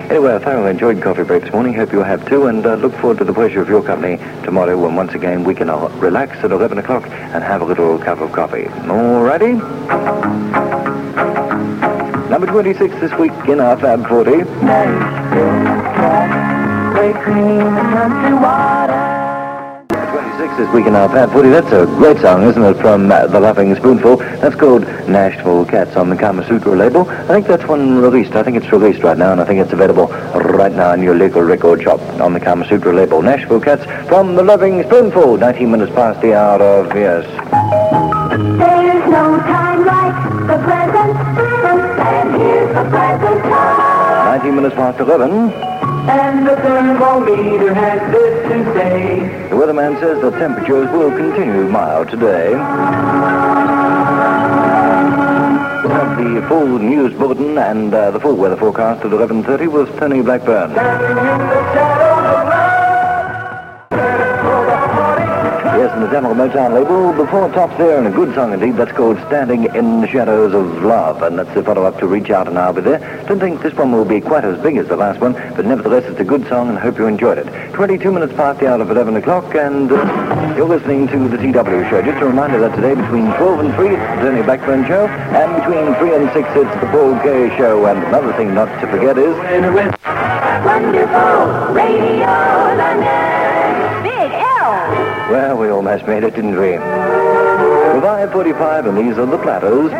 Anyway, I thoroughly enjoyed Coffee Break this morning. Hope you have too, and look forward to the pleasure of your company tomorrow when once again we can relax at 11 o'clock and have a little cup of coffee. All righty? Number 26 this week in our Fab 40. Great cream and country water. 26 this week in our Fab 40. That's a great song, isn't it, from The Loving Spoonful. That's called Nashville Cats on the Kama Sutra label. I think that's one released. I think it's released right now, and I think it's available right now in your local record shop on the Kama Sutra label. Nashville Cats from The Loving Spoonful. 19 minutes past the hour of, yes. There's no time like the present, and here's the present time. 19 minutes past 11. And the thermometer has this to say. The weatherman says the temperatures will continue mild today. We'll have the full news bulletin and the full weather forecast at 11:30 with Tony Blackburn. Yes, and the Tamil Motown label, the Four Tops there, and a good song indeed. That's called Standing in the Shadows of Love, and that's the follow-up to Reach Out and I'll Be There. Don't think this one will be quite as big as the last one, but nevertheless it's a good song and I hope you enjoyed it. 22 minutes past the hour of 11 o'clock, and you're listening to the TW Show. Just a reminder that today between 12 and 3 it's the Tony Blackburn Show, and between 3 and 6 it's the Paul Kay Show, and another thing not to forget is... Wonderful Radio London. Big L. Well, we almost made it, didn't we? Revive 45, and these are the Platters.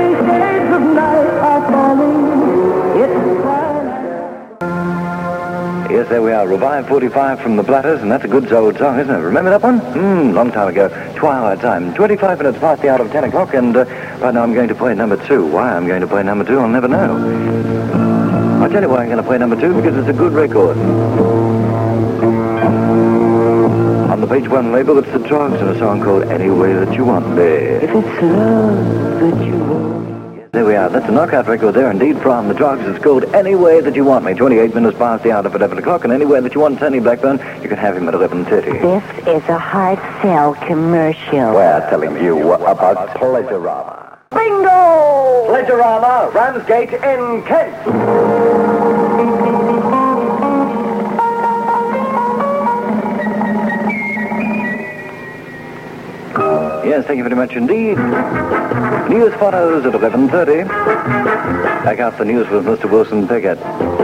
Yes, there we are. Revive 45 from the Platters, and that's a good old song, isn't it? Remember that one? Long time ago. Twilight time. 25 minutes past the hour of 10 o'clock, and right now I'm going to play number 2. Why I'm going to play number 2, I'll never know. I'll tell you why I'm going to play number 2, because it's a good record. On the page 1 label, it's the Trogs and a song called Any Way That You Want Me. If it's love that you want. Yes, there we are. That's a knockout record there indeed from the Trogs. It's called Any Way That You Want Me. 28 minutes past the hour of 11 o'clock, and Any Way That You Want Tony Blackburn, you can have him at 11:30. This is a hard sell commercial. We're telling you about Pleasurama. Bingo! Pleasurama, Ramsgate in Kent. Yes, thank you very much indeed. News follows at 11:30. Back out the news with Mr. Wilson Pickett.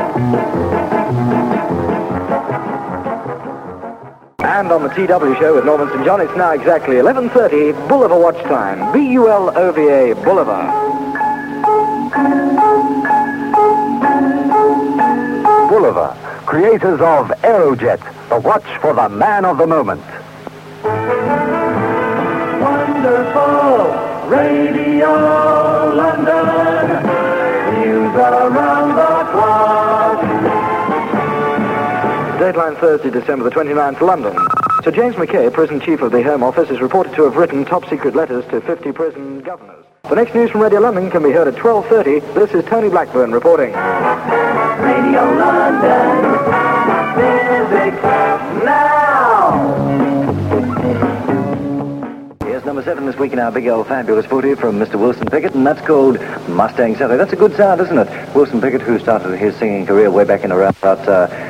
And on the TW Show with Norman St. John, it's now exactly 11:30, Boulevard watch time. BULOVA, Boulevard. Boulevard, creators of Aerojet, the watch for the man of the moment. Wonderful Radio London. News around the clock. Deadline Thursday, December the 29th, London. Sir James Mackay, prison chief of the Home Office, is reported to have written top-secret letters to 50 prison governors. The next news from Radio London can be heard at 12:30. This is Tony Blackburn reporting. Radio London. Music now. Here's number 7 this week in our big old fabulous 40 from Mr. Wilson Pickett, and that's called Mustang Sally. That's a good sound, isn't it? Wilson Pickett, who started his singing career way back in around about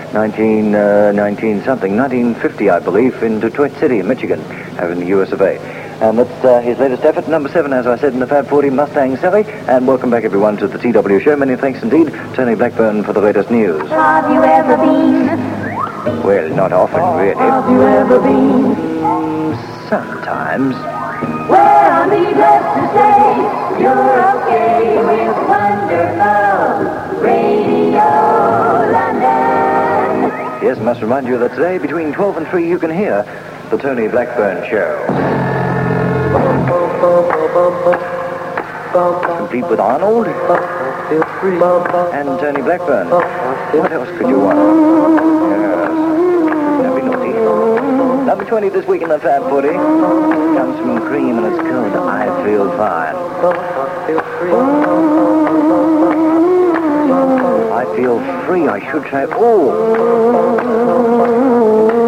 1950, I believe, in Detroit City, in Michigan, over in the US of A. And that's his latest effort, number 7, as I said, in the Fab 40, Mustang Sally. And welcome back, everyone, to the TW Show. Many thanks indeed, Tony Blackburn, for the latest news. Have you ever been? Well, not often, really. Have you ever been? Sometimes. Well, I needless to say, you're okay with wonderful Radio London. Yes, I must remind you that today, between 12 and 3, you can hear the Tony Blackburn Show. Complete with Arnold and Tony Blackburn. What else could you want? Yes. Don't be naughty. Number 20 this week in the Fab 40 comes from Cream, and it's called I Feel Fine. I feel free. I should try. Oh!